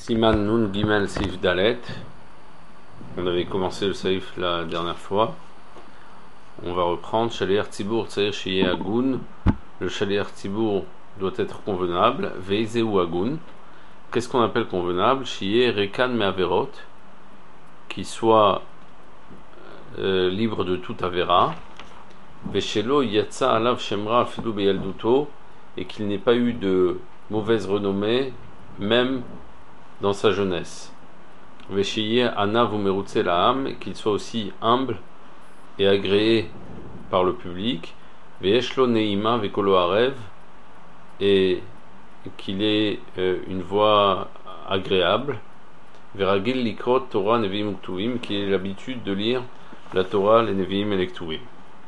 Siman Nun Gimel Seif Dalet. On avait commencé le Seif la dernière fois. On va reprendre. Shaliach Tzibour Tsair Shiye Agun. Le Shaliach Tzibour doit être convenable. Veizeu Agun. Qu'est-ce qu'on appelle convenable? Shiye Rekan Me'averot. Qui soit libre de toute Avera. Veshelo Yatsa Alav Shemra Afilu Beyalduto. Et qu'il n'ait pas eu de mauvaise renommée, même dans sa jeunesse. Veshiye Anav Umerutse Laam, qu'il soit aussi humble et agréé par le public. Veeshlo Neima Vekolo Arev, et qu'il ait une voix agréable. Veragil Likrot Torah Neviim Uktuvim, qu'il ait l'habitude de lire la Torah, les Neviim et les Ktuvim.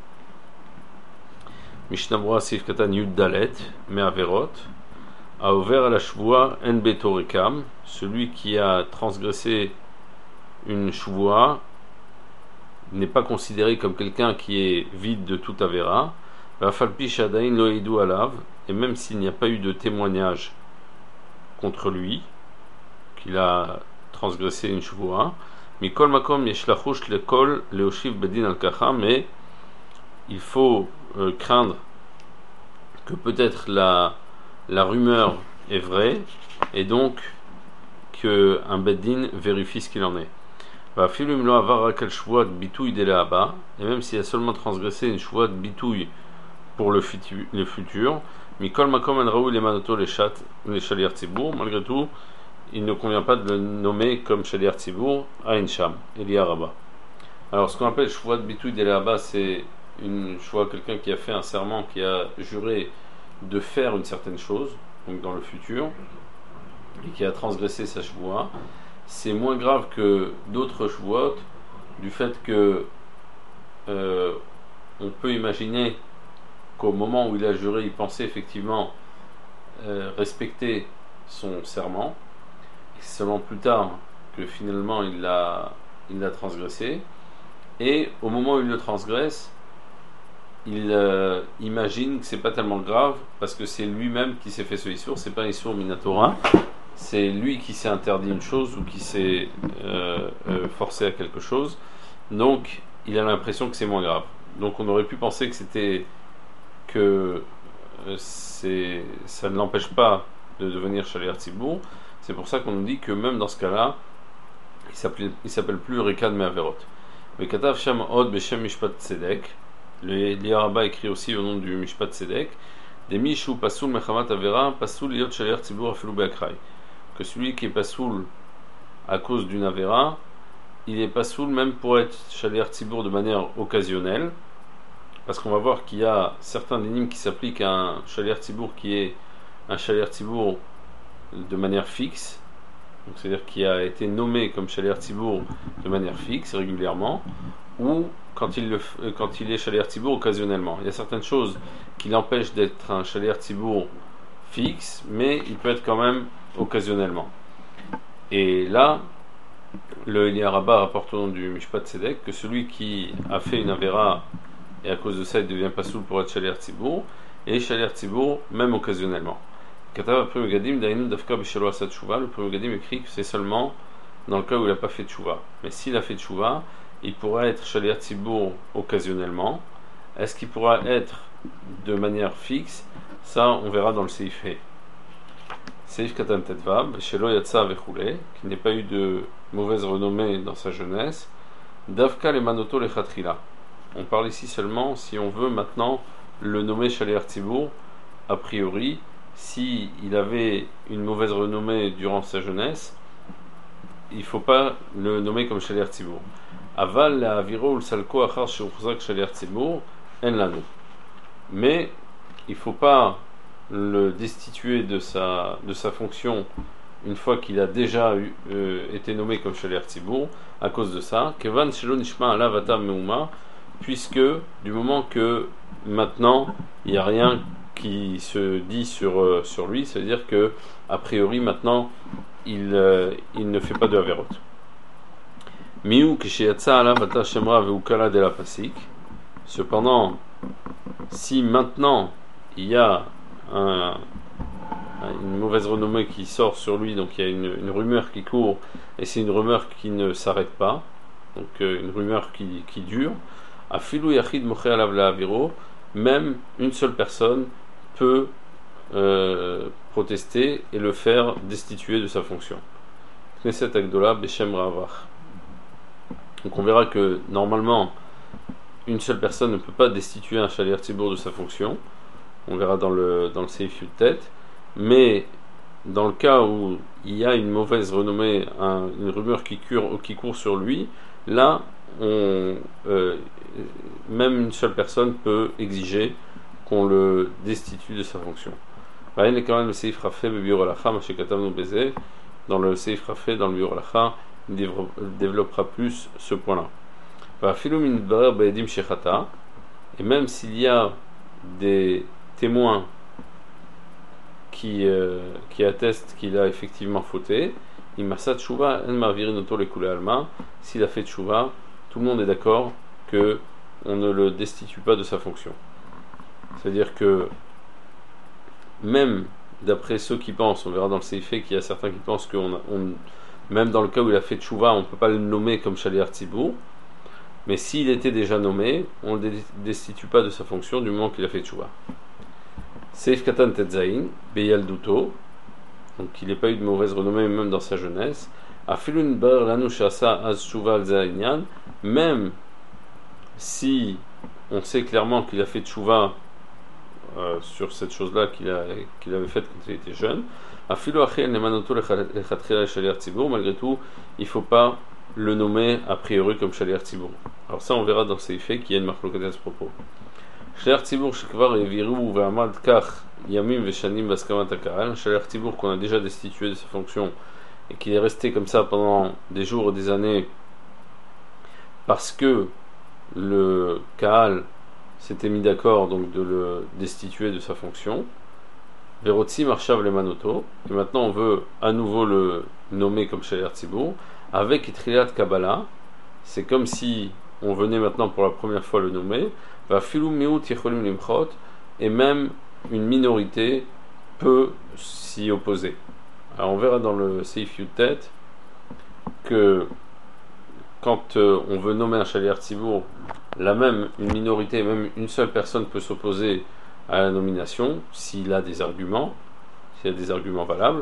Mishnah Brura Sif Katan Yud Dalet Me'averot. A ouvert à la shvoua en betorekam, celui qui a transgressé une shvoua n'est pas considéré comme quelqu'un qui est vide de toute avera. Vafalpi shadain lo eidu alav, et même s'il n'y a pas eu de témoignage contre lui, qu'il a transgressé une shvoua, mikol makom yeshlachush lekol leoshiv bedin al kacha, mais il faut craindre que peut-être la rumeur est vraie, et donc qu'un beddin vérifie ce qu'il en est. Et même s'il a seulement transgressé une shvoua de bitouille pour le futur, malgré tout, il ne convient pas de le nommer comme shaliach tzibour à Incham, Elia Rabba. Alors, ce qu'on appelle shvoua de bitouille de là-bas, c'est une shvoua, quelqu'un qui a fait un serment, qui a juré de faire une certaine chose, donc dans le futur, et qui a transgressé sa shvoua. C'est moins grave que d'autres shvoot, du fait que on peut imaginer qu'au moment où il a juré, il pensait effectivement respecter son serment, et c'est seulement plus tard que finalement il l'a transgressé, et au moment où il le transgresse, il imagine que c'est pas tellement grave parce que c'est lui-même qui s'est fait ce issour, c'est pas un issour minatora, c'est lui qui s'est interdit une chose ou qui s'est forcé à quelque chose, donc il a l'impression que c'est moins grave. Donc on aurait pu penser que ça ne l'empêche pas de devenir shaliach tzibour. C'est pour ça qu'on nous dit que même dans ce cas-là, il s'appelle plus Rekan Me'averot. Vekatav Sham Od Beshem Mishpat Tzedek. Le Liaraba écrit aussi au nom du Mishpat Tzedek, des Mishu Pasoul Mechamat Avera, Pasoul Liot Shaliach Tzibour Afilu Be'akrai. Que celui qui est Pasoul à cause d'une Avera, il est Pasoul même pour être Shaliach Tzibour de manière occasionnelle, parce qu'on va voir qu'il y a certains dynimes qui s'appliquent à un Shaliach Tzibour qui est un Shaliach Tzibour de manière fixe, donc c'est-à-dire qui a été nommé comme Shaliach Tzibour de manière fixe régulièrement, ou quand il est shaliach tzibour occasionnellement. Il y a certaines choses qui l'empêchent d'être un shaliach tzibour fixe, mais il peut être quand même occasionnellement. Et là, le Elia Rabba rapporte au nom du Mishpat Tzedek que celui qui a fait une avera et à cause de ça il devient pas soul pour être shaliach tzibour, et shaliach tzibour même occasionnellement. Katav Primo Gadim Dainu Dafka Bishelo Asad Tshuva. Le Primo Gadim écrit que c'est seulement dans le cas où il n'a pas fait tshuva. Mais s'il a fait tshuva, il pourra être shaliach tzibour occasionnellement. Est-ce qu'il pourra être de manière fixe? Ça, on verra dans le Seif He. Seif Katan Tetvav, Shelo Yatsa Vechule, qui n'ait pas eu de mauvaise renommée dans sa jeunesse. Davka le Manoto le Chatrila. On parle ici seulement si on veut maintenant le nommer shaliach tzibour. A priori, si il avait une mauvaise renommée durant sa jeunesse, il ne faut pas le nommer comme shaliach tzibour. Aval la aviro ul salko achar sheuchzak shaliach tzibour en lanu. Mais il ne faut pas le destituer de sa fonction une fois qu'il a déjà été nommé comme shaliach tzibour à cause de ça. Kevan shelo nishma alav atam meuma, puisque du moment que maintenant il n'y a rien qui se dit sur lui, c'est-à-dire que a priori maintenant il ne fait pas de averot. Cependant, si maintenant il y a une mauvaise renommée qui sort sur lui, donc il y a une rumeur qui court, et c'est une rumeur qui ne s'arrête pas, donc une rumeur qui dure. Afilu yachid moche alav la'aviro, même une seule personne peut protester et le faire destituer de sa fonction. Knesset Agdola Beshem Ravach. Donc on verra que normalement une seule personne ne peut pas destituer un Shaliach Tzibour de sa fonction. On verra dans le Seif Yud-Tet. Mais dans le cas où il y a une mauvaise renommée, une rumeur qui court sur lui, là, même une seule personne peut exiger qu'on le destitue de sa fonction. Dans le Seif Rafé, dans le Seif Rafé, dans le Biur Halacha, il développera plus ce point-là. Et même s'il y a des témoins qui attestent qu'il a effectivement fauté, s'il a fait tchouva, tout le monde est d'accord que on ne le destitue pas de sa fonction. C'est-à-dire que même d'après ceux qui pensent, on verra dans le Seifé qu'il y a certains qui pensent que même dans le cas où il a fait tchouva, on ne peut pas le nommer comme Shaliach Tzibour, mais s'il était déjà nommé, on ne le destitue pas de sa fonction du moment qu'il a fait tchouva. Seif Katan Tetzain, Beyal Duto, donc il n'ait pas eu de mauvaise renommée même dans sa jeunesse. Afilun Bar Lanushasa Az Tchouva Al Zainyan, même si on sait clairement qu'il a fait tchouva sur cette chose-là qu'il avait faite quand il était jeune, malgré tout, il ne faut pas le nommer a priori comme Shaliach Tzibour. Alors ça, on verra dans ces faits qu'il y a une marloquette à ce propos. Shaliach Tzibour shekvar eviru ve'amad kach yamim ve'shanim baskamat ha'ka'al, Shaliach Tzibour qu'on a déjà destitué de sa fonction et qui est resté comme ça pendant des jours et des années parce que le Ka'al s'était mis d'accord donc de le destituer de sa fonction. Verotzi Marshav le Manoto, et maintenant on veut à nouveau le nommer comme Shaliach Tzibour avec Itrilat Kabbalah. C'est comme si on venait maintenant pour la première fois le nommer. Va Filou Meut Yecholim Limchot, et même une minorité peut s'y opposer. Alors on verra dans le Seif Yud-Tet que quand on veut nommer un Shaliach Tzibour, là même une minorité, même une seule personne peut s'opposer à la nomination s'il a des arguments valables.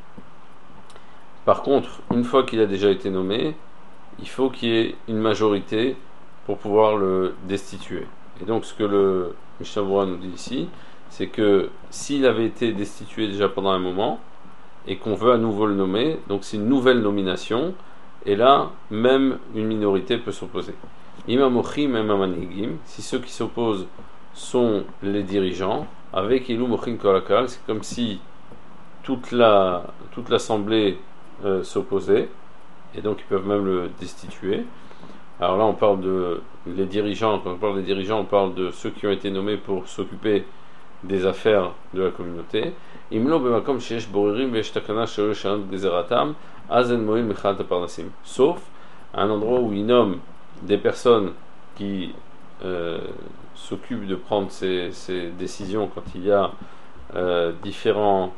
Par contre, une fois qu'il a déjà été nommé, il faut qu'il y ait une majorité pour pouvoir le destituer. Et donc ce que le Mishnah Berurah nous dit ici, c'est que s'il avait été destitué déjà pendant un moment et qu'on veut à nouveau le nommer, donc c'est une nouvelle nomination, et là même une minorité peut s'opposer. Imamochim et Mamanigim, si ceux qui s'opposent sont les dirigeants, avec Ilou Mochin Kolakal, c'est comme si toute l'assemblée s'opposait, et donc ils peuvent même le destituer. Alors là on parle les dirigeants, quand on parle des dirigeants, on parle de ceux qui ont été nommés pour s'occuper des affaires de la communauté. Imlo bemakom sheyesh boririm veyesh takana sheyesh shanot gezeratam azen moil mechat aparnasim, sauf à un endroit où ils nomment des personnes qui s'occupent de prendre ces décisions quand il y a différents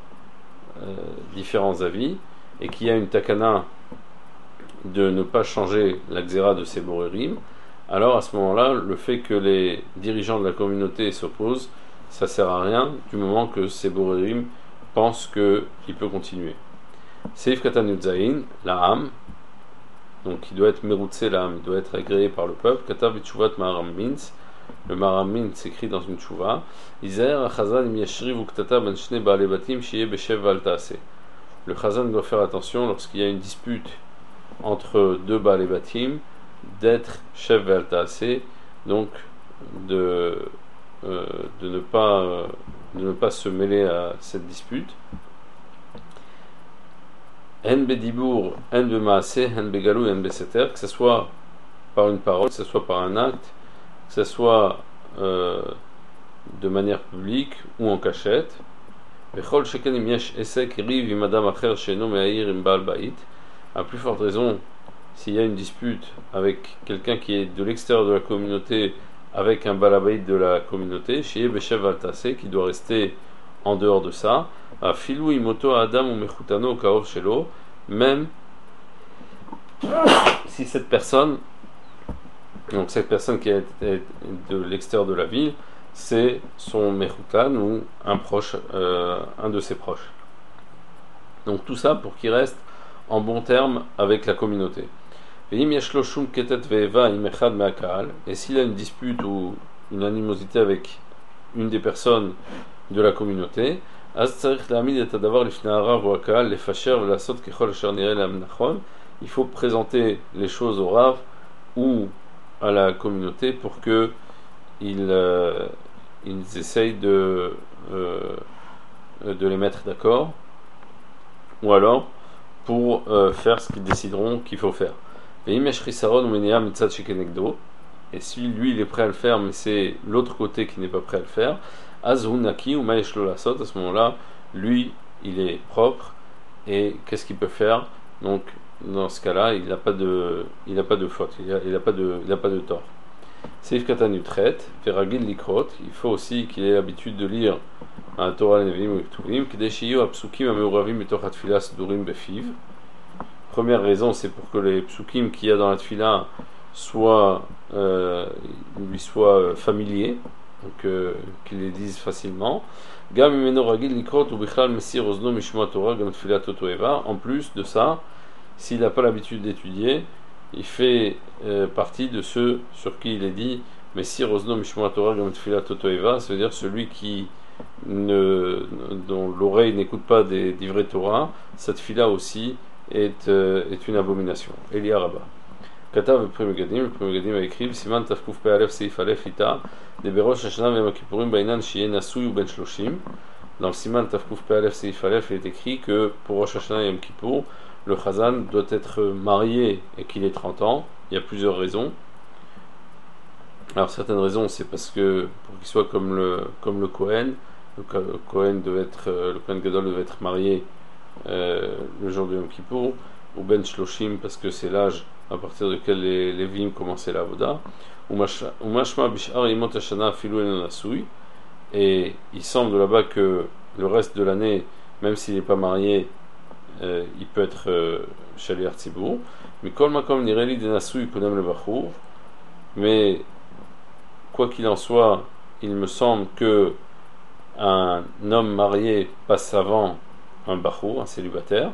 avis, et qu'il y a une takana de ne pas changer la xéra de ces borerim, alors à ce moment-là, le fait que les dirigeants de la communauté s'opposent, ça sert à rien du moment que ces borerim pensent qu'il peut continuer. Seif Katan Yudzaïn, la âme, donc il doit être meroutsé l'âme, il doit être agréé par le peuple. Katav Tchouvat Maharam Mintz, le Maharam Mintz s'écrit dans une tchouva. Izer Achazan im yashriv uktata ben shne ba'alei batim shiye beshev val ta'aseh. Le Chazan doit faire attention lorsqu'il y a une dispute entre deux ba'alei batim d'être chef val ta'aseh, donc de ne pas se mêler à cette dispute. En bedibour, en bemaaseh, en begalou, en beseter, que ce soit par une parole, que ce soit par un acte, que ce soit de manière publique ou en cachette. Bechol sheken im yesh esek riv im adam acher she'eno me'air im baal bait. À plus forte raison, s'il y a une dispute avec quelqu'un qui est de l'extérieur de la communauté, avec un baal bait de la communauté, shi'eh beshev al taseh, qui doit rester en dehors de ça, à filou imoto adam ou mechutano kaov shelo, même si cette personne, donc cette personne qui est de l'extérieur de la ville, c'est son mechutan ou un proche, un de ses proches. Donc tout ça pour qu'il reste en bon terme avec la communauté. Et s'il a une dispute ou une animosité avec une des personnes de la communauté, il faut présenter les choses au Rav ou à la communauté pour que ils essayent de les mettre d'accord, ou alors pour faire ce qu'ils décideront qu'il faut faire. Et si lui il est prêt à le faire, mais c'est l'autre côté qui n'est pas prêt à le faire, à ce moment-là, lui il est propre, et qu'est-ce qu'il peut faire? Donc dans ce cas-là, il n'a pas de faute, il n'a pas de tort. Seif Katanu traite, Veragil Likrot, il faut aussi qu'il ait l'habitude de lire un Torah Nevi'im ou Ketuvim, Kedeshiyu Apsukim Ameuravim Betochat Tfila Sudurim Befiv. Première raison, c'est pour que les psukim qu'il y a dans la tfila lui soient familiers, donc qu'il les dise facilement. En plus de ça, s'il n'a pas l'habitude d'étudier, il fait partie de ceux sur qui il est dit Messir Ozno Mishma Torah Gam Tfilat Totoeva, c'est-à-dire celui dont l'oreille n'écoute pas des vrais Torah, cette tfila aussi est une abomination. Elia Rabba. Katav le Premier Gadim a écrit Siman Tafkuf Pe'alef Seif Alef Ita de Berosh Hashanah Ve Makipurim Bainan Shie Nasui ou Ben Shloshim. Dans le Siman Tafkuf Pe'alef Seif Alef, il est écrit que pour Rosh Hashanah et Yom Kippour, le Chazan doit être marié et qu'il ait 30 ans. Il y a plusieurs raisons. Alors certaines raisons, c'est parce que pour qu'il soit comme le Kohen, le Kohen Gadol devait être marié le jour de Yom Kippour, ou Ben Shloshim parce que c'est l'âge à partir duquel les Lévim commençaient la Avoda, ou Mashma Bishar Yimot Hashana Filou El Nasui, et il semble là-bas que le reste de l'année, même s'il n'est pas marié, il peut être Shaliach Tzibur, mais Kol Makom Nireli de Nasui Kodem le Bachur, mais quoi qu'il en soit, il me semble que un homme marié passe avant un bachou, un célibataire,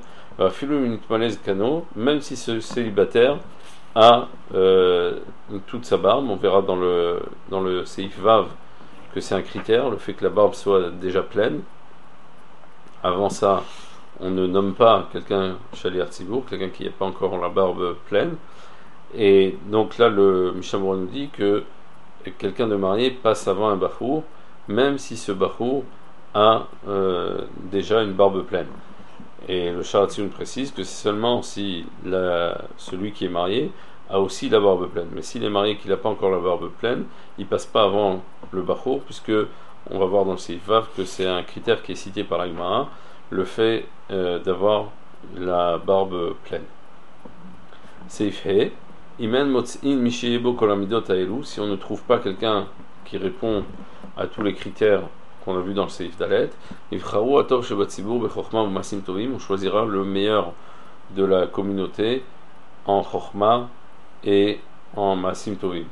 même si ce célibataire a toute sa barbe. On verra dans le Seif Vav que c'est un critère, le fait que la barbe soit déjà pleine. Avant ça, on ne nomme pas quelqu'un Shaliach Tzibur, quelqu'un qui n'a pas encore la barbe pleine. Et donc là, le Mishnah nous dit que quelqu'un de marié passe avant un bachou, même si ce bachou a déjà une barbe pleine. Et le Sharatzion précise que c'est seulement si celui qui est marié a aussi la barbe pleine. Mais s'il est marié et qu'il n'a pas encore la barbe pleine, il ne passe pas avant le Bachur, puisque on va voir dans le Seif Vav que c'est un critère qui est cité par la Gemara, le fait d'avoir la barbe pleine. Seif He, Imen Motz'in Mishiyebo Kolamidot Aelu, si on ne trouve pas quelqu'un qui répond à tous les critères qu'on a vu dans le Seif Dalet, on choisira le meilleur de la communauté en Chochma et en Masim Tovim.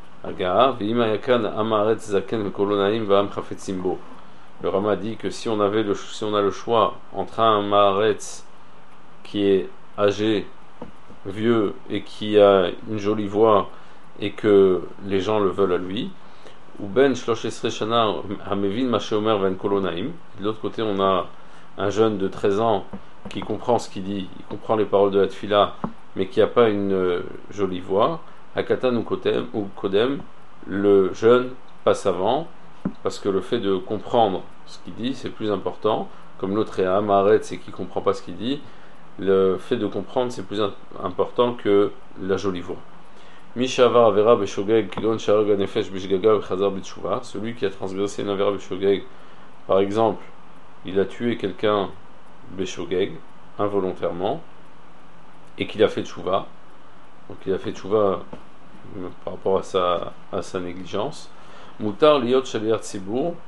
Le Rama dit que si on a le choix entre un Maaretz qui est âgé, vieux et qui a une jolie voix et que les gens le veulent à lui, ou ben shlosh esrei shana hamevin ma sheomer ven kolonaim. De l'autre côté, on a un jeune de 13 ans qui comprend ce qu'il dit, il comprend les paroles de la tfila, mais qui n'a pas une jolie voix. Hakatan ou kodem, le jeune passe avant, parce que le fait de comprendre ce qu'il dit, c'est plus important. Comme l'autre est amaret, c'est qu'il ne comprend pas ce qu'il dit. Le fait de comprendre, c'est plus important que la jolie voix. Mishavar avera beshogeg kigon sharag nefesh bishgaga v'chazar b'tshuva. Celui qui a transgressé une avera beshogeg, par exemple, il a tué quelqu'un beshogeg involontairement et qu'il a fait tshuva. Donc il a fait tshuva par rapport à sa négligence. Mutar liot shaliach tzibur,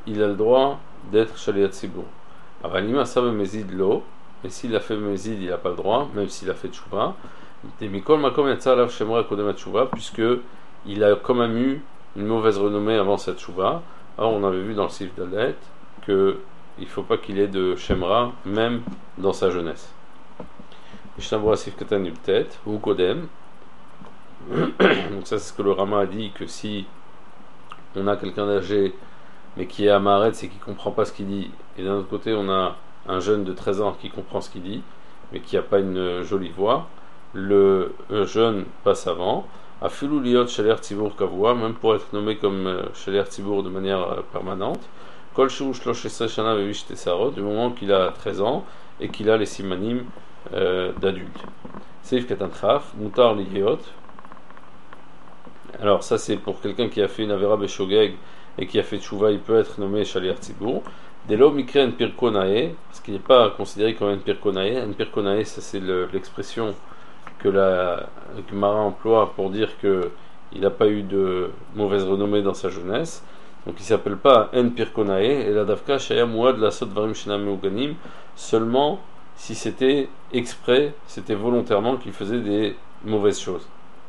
il a le droit d'être Shaliat Tzibur. Avalima Sabe Mezid Lo, mais s'il a fait Mezid, il n'a pas le droit, même s'il a fait Tchouva. Mikol Makom Yatsa Alav Shemra Kodem Tchouva, puisque il a quand même eu une mauvaise renommée avant cette Tchouva. Alors on avait vu dans le Sif Dalet qu'il ne faut pas qu'il ait de Shemra, même dans sa jeunesse. Mishnah Sif Katan Yubtet, ou Kodem. Donc ça c'est ce que le Rama a dit, que si on a quelqu'un d'âgé mais qui est amaret, c'est qui comprend pas ce qu'il dit, et d'un autre côté on a un jeune de 13 ans qui comprend ce qu'il dit mais qui n'a pas une jolie voix, le jeune passe avant. Afilou liot shaler tzibour kavua, même pour être nommé comme shaler tzibour de manière permanente. Kol shu shlosh shana vevish tesarot, du moment qu'il a 13 ans et qu'il a les simanim d'adulte. Seif katan chaf, mutar liot. Alors ça c'est pour quelqu'un qui a fait une avera beshogeg et qui a fait tchouva, il peut être nommé shaliach tzibur. Delo mikre en pirkonae, parce qu'il n'est pas considéré comme un pirkonae. Un pirkonae, ça c'est l'expression que la Gemara emploie pour dire que il n'a pas eu de mauvaise renommée dans sa jeunesse. Donc il ne s'appelle pas en pirkonae. Et la davka shaya muad la sot varim shenam meuganim, seulement si c'était exprès, c'était volontairement qu'il faisait des mauvaises choses.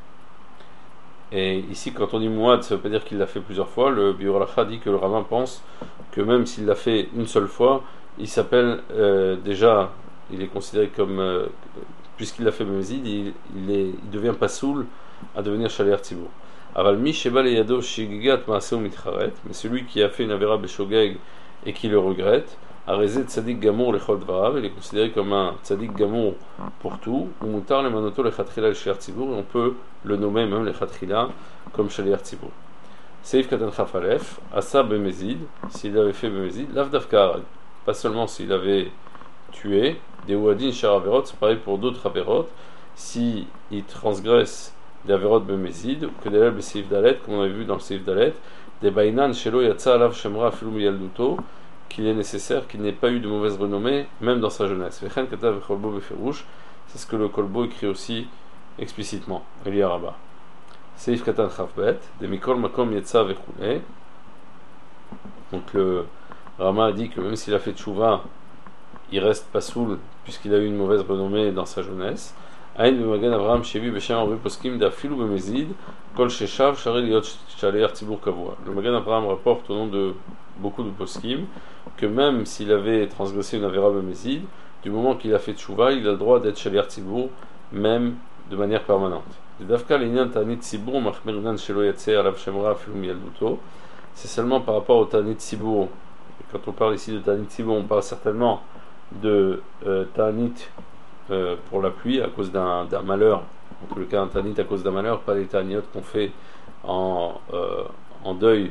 Et ici, quand on dit Mouad, ça ne veut pas dire qu'il l'a fait plusieurs fois. Le Biur Halacha dit que le rabbin pense que même s'il l'a fait une seule fois, il s'appelle déjà, il est considéré comme, puisqu'il l'a fait Mézid, il devient pas soul à devenir Shaliach Tzibur. Aval mi sheba leyado shigigat maaseu mitcharet, mais celui qui a fait une avera beshogeg et qui le regrette, arezé tzadik gamour lechol dvarav, il est considéré comme un tzadik gamour pour tout, ou mutar le manoto lechatchila le Shaliach Tzibur, et on peut le nommer même lechatchila comme Shaliach Tzibur. Seif katan chafalef, asa bemezid, s'il avait fait bemezid, lav davka arad, pas seulement s'il avait tué, des ouadin shar averot, c'est pareil pour d'autres averot, si il transgresse des averot bemezid, que des lèvres seif dalet, comme on avait vu dans le seif dalet, des bainan shelo yatsa alav shemra filum yalduto, qu'il est nécessaire qu'il n'ait pas eu de mauvaise renommée, même dans sa jeunesse. C'est ce que le Kolbo écrit aussi explicitement. Elia Rabba. Seif Katan Chafbet, de Mikol Makom Yetsa Vechule. Donc le Rama a dit que même s'il a fait tchouva, il reste pas soul, puisqu'il a eu une mauvaise renommée dans sa jeunesse. Aïn Bemagan Avraham Shevi Beshem Arbe Poskim d'Afilou Bemezid, Kol Sheshav Sharel Yot Shaler Tzibur Kavua. Le Magan Avraham rapporte au nom de beaucoup de poskim que même s'il avait transgressé une avera bemezid, du moment qu'il a fait tchouva, il a le droit d'être shaliach tzibur, même de manière permanente. C'est seulement par rapport au ta'anit tzibur. Quand on parle ici de ta'anit tzibur, on parle certainement de ta'anit pour la pluie à cause d'un malheur. En tout cas, un ta'anit à cause d'un malheur, pas les ta'anit qu'on fait en deuil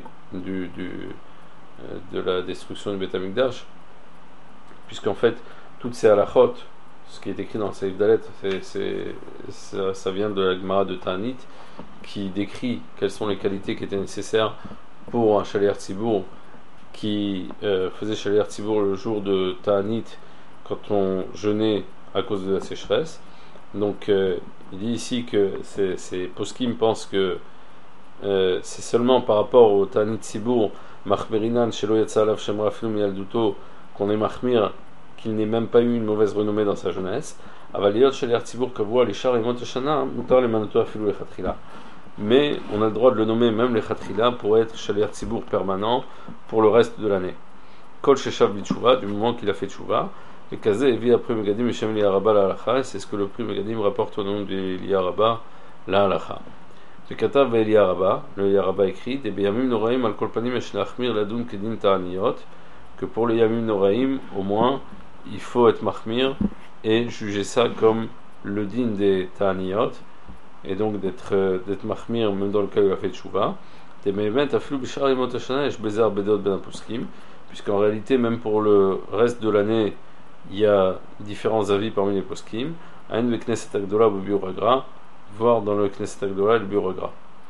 de la destruction du Beth Amikdash, puisqu'en fait toutes ces halachot, ce qui est écrit dans le Seif Dalet, ça vient de la Gemara de Ta'anit qui décrit quelles sont les qualités qui étaient nécessaires pour un Shaliach Tzibur qui faisait Shaliach Tzibur le jour de Ta'anit quand on jeûnait à cause de la sécheresse. Donc il dit ici que ces poskim pensent que c'est seulement par rapport au Ta'anit Tzibur Machmerinan shelo yatsa alav shemra filum yalduto, qu'on est machmir, qu'il n'ait même pas eu une mauvaise renommée dans sa jeunesse. Avaliot shaliach tzibur kavua lishar imot shana mutar le manoto afilu lechatchila. Mais on a le droit de le nommer même lechatchila pour être shaliach tzibur permanent pour le reste de l'année. Kol sheshav b'tshuva, du moment qu'il a fait tchouva. Et kazé evi après Megadim Mishem Liaraba la halacha, c'est ce que le prix Megadim rapporte au nom de Liaraba la halacha. Le Katav Elia Rabba, le Yaraba écrit, des Yamim Noraim al Kolpanim Eshnachmir Ladun Kedin Ta'aniyot, que pour les Yamim Noraim, au moins, il faut être Mahmir et juger ça comme le din des Ta'aniyot, et donc d'être Mahmir même dans le cas où il a fait Tchouva. Des Mehemet Aflou Bishar Yemot Hashana Esh Bezer Bedot Ben Apuskim, puisqu'en réalité, même pour le reste de l'année, il y a différents avis parmi les Poskim. Ain Bekneset Agdola Bobiur Agra, voir dans le Knesset Agdola le bureau gras.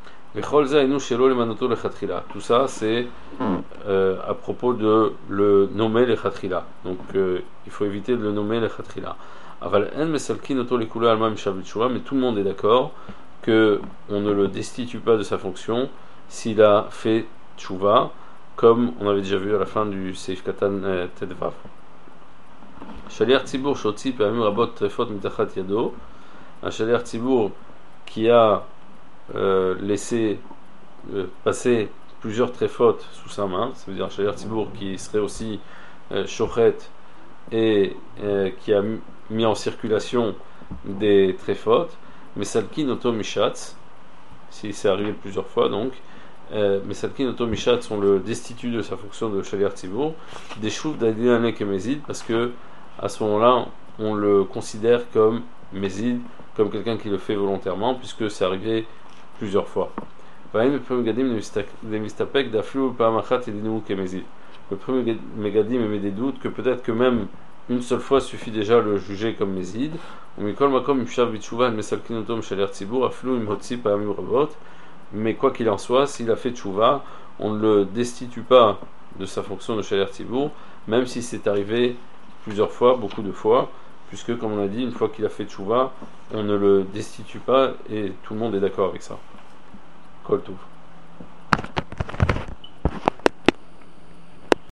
Tout ça, c'est à propos de le nommer les Khatrila. Donc, il faut éviter de le nommer les Khatrila. Mais tout le monde est d'accord qu'on ne le destitue pas de sa fonction s'il a fait Tchouva. comme on avait déjà vu à la fin du Seif Katan Tedvav. Shaliach Tzibur Shotzi Pamim Rabot Trefot Mitachat Yado, un Shaliach Tzibur qui a laissé passer plusieurs trefot sous sa main, ça veut dire un Shaliach Tzibur qui serait aussi shochet et qui a mis en circulation des trefot, mais Salkin Oto Mishatz, si c'est arrivé plusieurs fois donc, mais Salkin Oto Mishatz, on le destitue de sa fonction de Shaliach Tzibur, des Shuv d'Adinane Kemezid, parce que à ce moment-là, on le considère comme Mézid, comme quelqu'un qui le fait volontairement, puisque c'est arrivé plusieurs fois. Le premier Megadim émet des doutes que peut-être que même une seule fois suffit déjà le juger comme Mézid. Mais quoi qu'il en soit, s'il a fait tchouva, on ne le destitue pas de sa fonction de Shaliach Tzibur, même si c'est arrivé plusieurs fois, beaucoup de fois, puisque comme on a dit, une fois qu'il a fait tchouva, on ne le destitue pas et tout le monde est d'accord avec ça. Kol Tov.